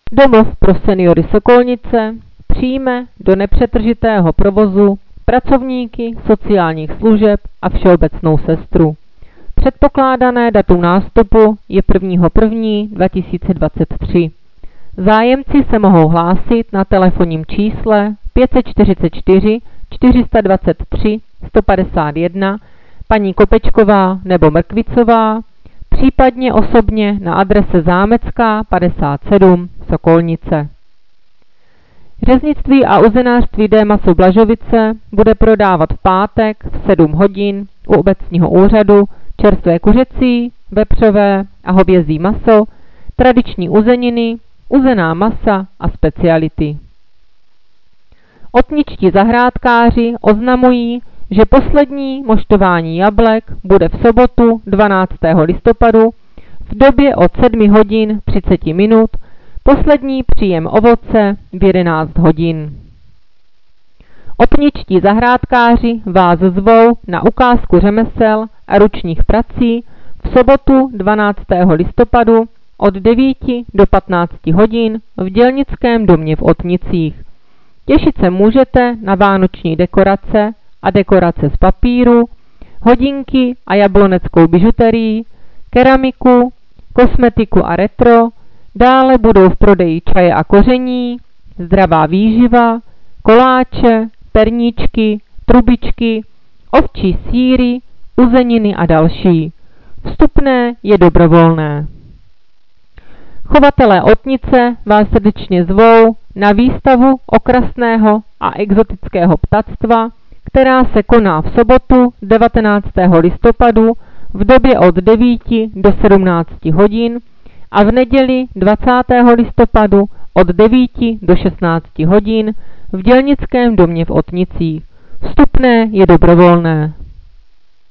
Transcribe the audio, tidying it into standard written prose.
Domov pro seniory Sokolnice přijme do nepřetržitého provozu pracovníky sociálních služeb a všeobecnou sestru. Předpokládané datum nástupu je 1.1.2023. Zájemci se mohou hlásit na telefonním čísle 544 423 151 paní Kopečková nebo Mrkvicová, případně osobně na adrese Zámecká 57 Sokolnice. Řeznictví a uzenářství D. Maso Blažovice bude prodávat v pátek v 7 hodin u obecního úřadu čerstvé kuřecí, vepřové a hovězí maso, tradiční uzeniny, uzená masa a speciality. Otničtí zahrádkáři oznamují, že poslední moštování jablek bude v sobotu 12. listopadu v době od 7 hodin 30 minut, poslední příjem ovoce v 11 hodin. Otničtí zahrádkáři vás zvou na ukázku řemesel a ručních prací v sobotu 12. listopadu od 9 do 15 hodin v Dělnickém domě v Otnicích. Těšit se můžete na vánoční dekorace a dekorace z papíru, hodinky a jabloneckou bižuterii, keramiku, kosmetiku a retro, dále budou v prodeji čaje a koření, zdravá výživa, koláče, perníčky, trubičky, ovčí sýry, uzeniny a další. Vstupné je dobrovolné. Chovatelé Otnice vás srdečně zvou na výstavu okrasného a exotického ptactva, která se koná v sobotu 19. listopadu v době od 9 do 17 hodin a v neděli 20. listopadu od 9 do 16 hodin v Dělnickém domě v Otnicích. Vstupné je dobrovolné.